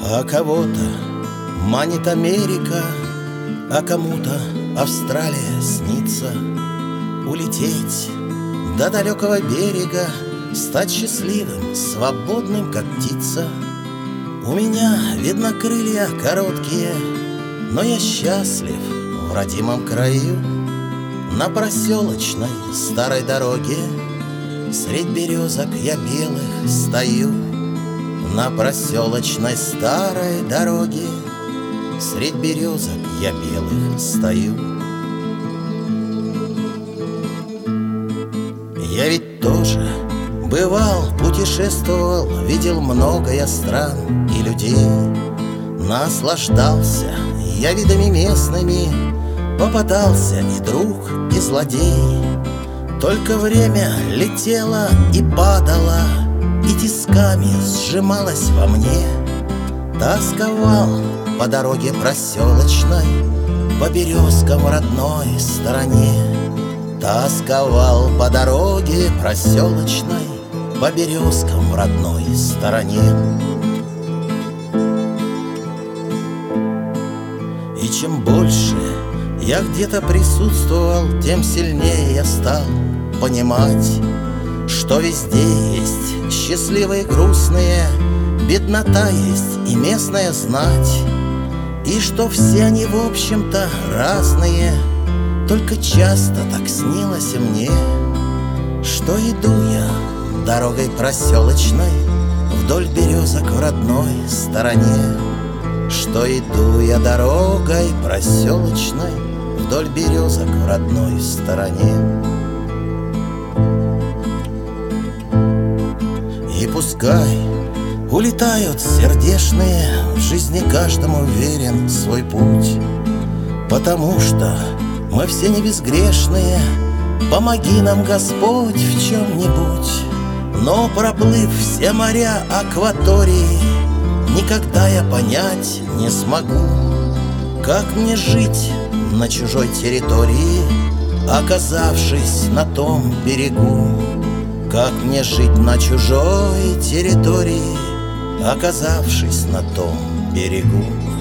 А кого-то манит Америка, а кому-то Австралия снится. Улететь до далекого берега, стать счастливым, свободным, как птица. У меня, видно, крылья короткие, но я счастлив в родимом краю. На проселочной старой дороге средь березок я белых стою. На проселочной старой дороге средь березок я белых стою. Я ведь тоже бывал, путешествовал, видел много я стран и людей. Наслаждался я видами местными, попадался и друг, и злодей. Только время летело и падало, и тисками сжималось во мне. Тосковал по дороге проселочной, по березкам в родной стороне. Тосковал по дороге проселочной, по березкам в родной стороне. И чем больше я где-то присутствовал, тем сильнее я стал понимать, что везде есть счастливые, грустные, беднота есть и местная знать, и что все они, в общем-то, разные. Только часто так снилось мне, что иду я дорогой проселочной вдоль березок в родной стороне. Что иду я дорогой проселочной вдоль березок в родной стороне. И пускай улетают сердечные, в жизни каждому верен свой путь, потому что мы все не безгрешные. Помоги нам, Господь, в чем-нибудь. Но проплыв все моря акватории, никогда я понять не смогу, как мне жить на чужой территории, оказавшись на том берегу. Как мне жить на чужой территории, оказавшись на том берегу.